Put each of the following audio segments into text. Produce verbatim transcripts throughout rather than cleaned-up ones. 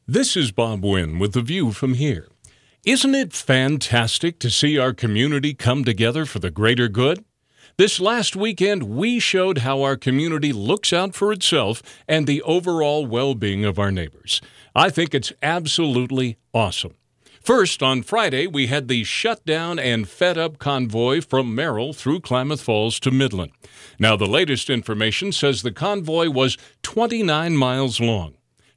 This is Bob Wynn with The View from here. Isn't it fantastic to see our community come together for the greater good? This last weekend, we showed how our community looks out for itself and the overall well-being of our neighbors. I think it's absolutely awesome. First, on Friday, we had the shutdown and fed-up convoy from Merrill through Klamath Falls to Midland. Now, the latest information says the convoy was twenty-nine miles long.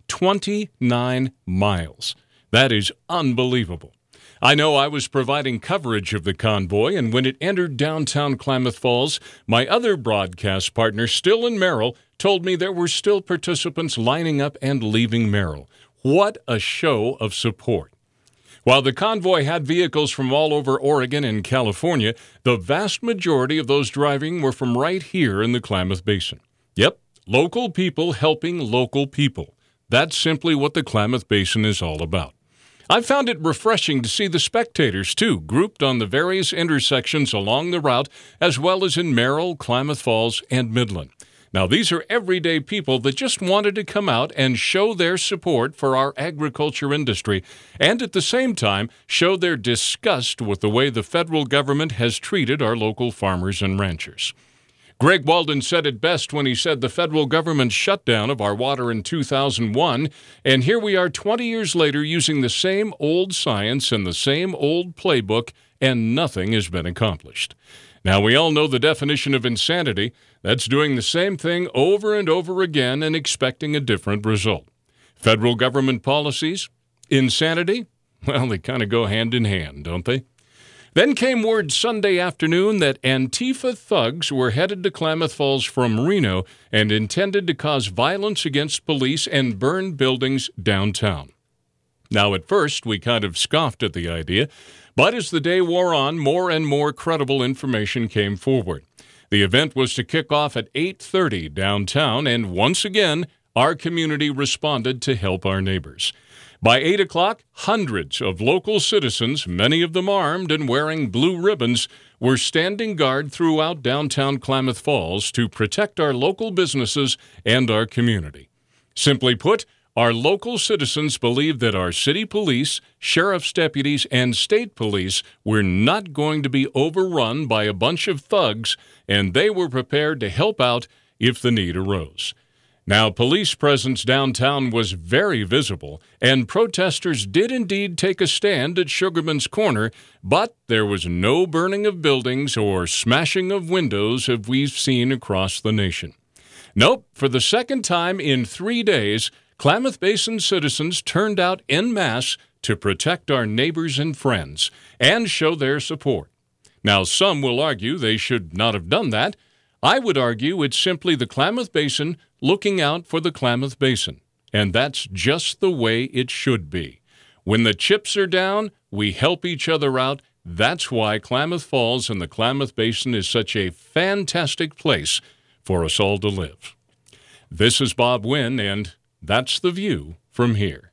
twenty-nine miles. That is unbelievable. I know I was providing coverage of the convoy, and when it entered downtown Klamath Falls, my other broadcast partner, still in Merrill, told me there were still participants lining up and leaving Merrill. What a show of support. While the convoy had vehicles from all over Oregon and California, the vast majority of those driving were from right here in the Klamath Basin. Yep, local people helping local people. That's simply what the Klamath Basin is all about. I found it refreshing to see the spectators, too, grouped on the various intersections along the route, as well as in Merrill, Klamath Falls, and Midland. Now, these are everyday people that just wanted to come out and show their support for our agriculture industry, and at the same time, show their disgust with the way the federal government has treated our local farmers and ranchers. Greg Walden said it best when he said the federal government shutdown of our water in two thousand one, and here we are twenty years later using the same old science and the same old playbook, and nothing has been accomplished. Now, we all know the definition of insanity. That's doing the same thing over and over again and expecting a different result. Federal government policies? Insanity? Well, they kind of go hand in hand, don't they? Then came word Sunday afternoon that Antifa thugs were headed to Klamath Falls from Reno and intended to cause violence against police and burn buildings downtown. Now, at first, we kind of scoffed at the idea, but as the day wore on, more and more credible information came forward. The event was to kick off at eight thirty downtown, and once again, our community responded to help our neighbors. By eight o'clock, hundreds of local citizens, many of them armed and wearing blue ribbons, were standing guard throughout downtown Klamath Falls to protect our local businesses and our community. Simply put, our local citizens believed that our city police, sheriff's deputies, and state police were not going to be overrun by a bunch of thugs, and they were prepared to help out if the need arose. Now, police presence downtown was very visible, and protesters did indeed take a stand at Sugarman's Corner, but there was no burning of buildings or smashing of windows as we've seen across the nation. Nope, for the second time in three days, Klamath Basin citizens turned out en masse to protect our neighbors and friends and show their support. Now, some will argue they should not have done that. I would argue it's simply the Klamath Basin looking out for the Klamath Basin, and that's just the way it should be. When the chips are down, we help each other out. That's why Klamath Falls and the Klamath Basin is such a fantastic place for us all to live. This is Bob Wynn, and that's The View from here.